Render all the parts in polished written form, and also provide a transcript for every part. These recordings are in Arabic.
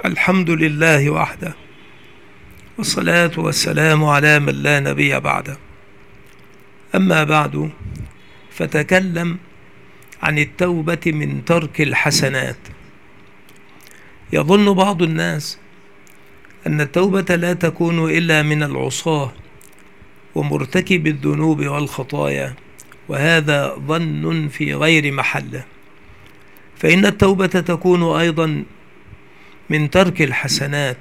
الحمد لله وحده، والصلاة والسلام على من لا نبي بعده. أما بعد، فتكلم عن التوبة من ترك الحسنات. يظن بعض الناس أن التوبة لا تكون إلا من العصاة ومرتكب الذنوب والخطايا، وهذا ظن في غير محله، فإن التوبة تكون أيضا من ترك الحسنات،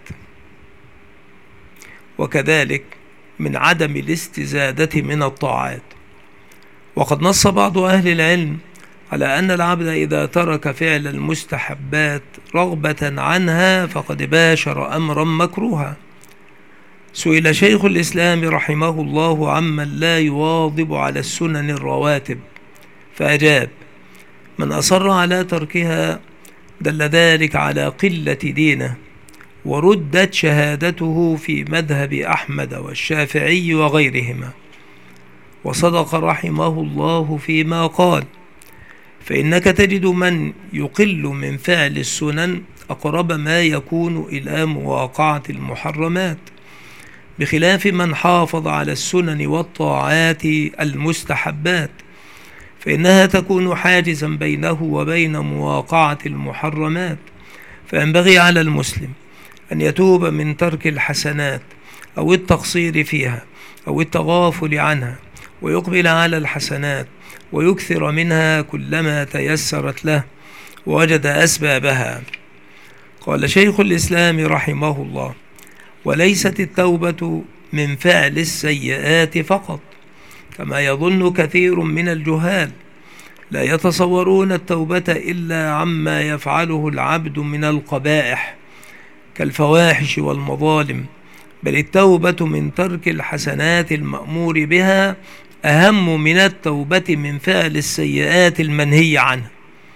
وكذلك من عدم الاستزادة من الطاعات. وقد نص بعض أهل العلم على أن العبد إذا ترك فعل المستحبات رغبة عنها فقد باشر أمرا مكروها. سئل شيخ الإسلام رحمه الله عمن لا يواظب على السنن الرواتب، فأجاب: من أصر على تركها دل ذلك على قلة دينه، وردت شهادته في مذهب أحمد والشافعي وغيرهما. وصدق رحمه الله فيما قال: فإنك تجد من يقل من فعل السنن أقرب ما يكون إلى مواقعة المحرمات، بخلاف من حافظ على السنن والطاعات المستحبات، فإنها تكون حاجزا بينه وبين مواقعة المحرمات. فينبغي على المسلم أن يتوب من ترك الحسنات أو التقصير فيها أو التغافل عنها، ويقبل على الحسنات ويكثر منها كلما تيسرت له ووجد أسبابها. قال شيخ الإسلام رحمه الله: وليست التوبة من فعل السيئات فقط، كما يظن كثير من الجهال. لا يتصورون التوبة إلا عما يفعله العبد من القبائح كالفواحش والمظالم، بل التوبة من ترك الحسنات المأمور بها أهم من التوبة من فعل السيئات المنهي عنها.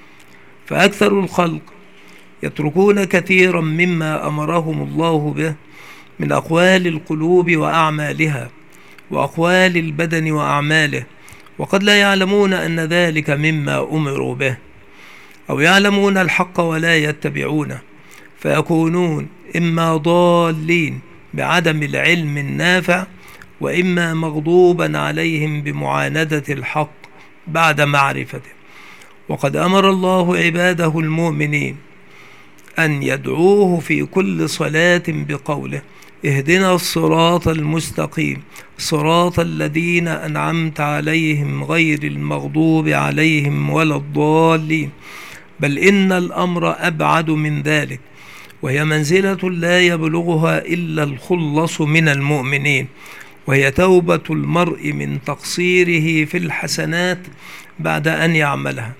فأكثر الخلق يتركون كثيرا مما أمرهم الله به من أقوال القلوب وأعمالها وأقوال البدن وأعماله، وقد لا يعلمون أن ذلك مما أمروا به، أو يعلمون الحق ولا يتبعونه، فيكونون إما ضالين بعدم العلم النافع، وإما مغضوبا عليهم بمعاندة الحق بعد معرفته. وقد أمر الله عباده المؤمنين أن يدعوه في كل صلاة بقوله: اهدنا الصراط المستقيم صراط الذين أنعمت عليهم غير المغضوب عليهم ولا الضالين. بل إن الأمر أبعد من ذلك، وهي منزلة لا يبلغها إلا الخلص من المؤمنين، وهي توبة المرء من تقصيره في الحسنات بعد أن يعملها،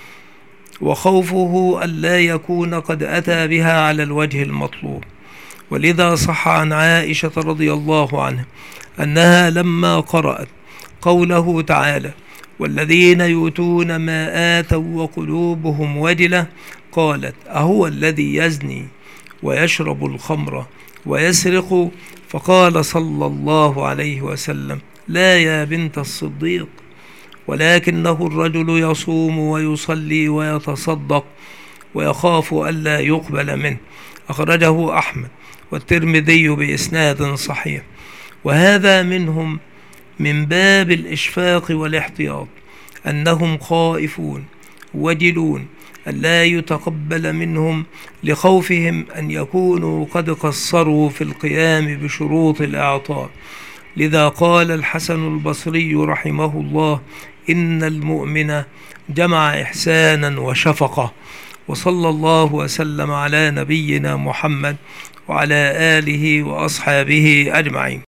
وخوفه ألا يكون قد أتى بها على الوجه المطلوب. ولذا صح عن عائشة رضي الله عنها أنها لما قرأت قوله تعالى: والذين يؤتون ما آتوا وقلوبهم وجلة، قالت: أهو الذي يزني ويشرب الخمر ويسرق؟ فقال صلى الله عليه وسلم: لا يا بنت الصديق، ولكنه الرجل يصوم ويصلي ويتصدق ويخاف ألا يقبل منه. أخرجه أحمد والترمذي بإسناد صحيح. وهذا منهم من باب الإشفاق والاحتياط، أنهم خائفون وجلون ألا يتقبل منهم، لخوفهم أن يكونوا قد قصروا في القيام بشروط الإعطاء. لذا قال الحسن البصري رحمه الله: إن المؤمن جمع إحسانا وشفقة. وصلى الله وسلم على نبينا محمد وعلى آله وأصحابه أجمعين.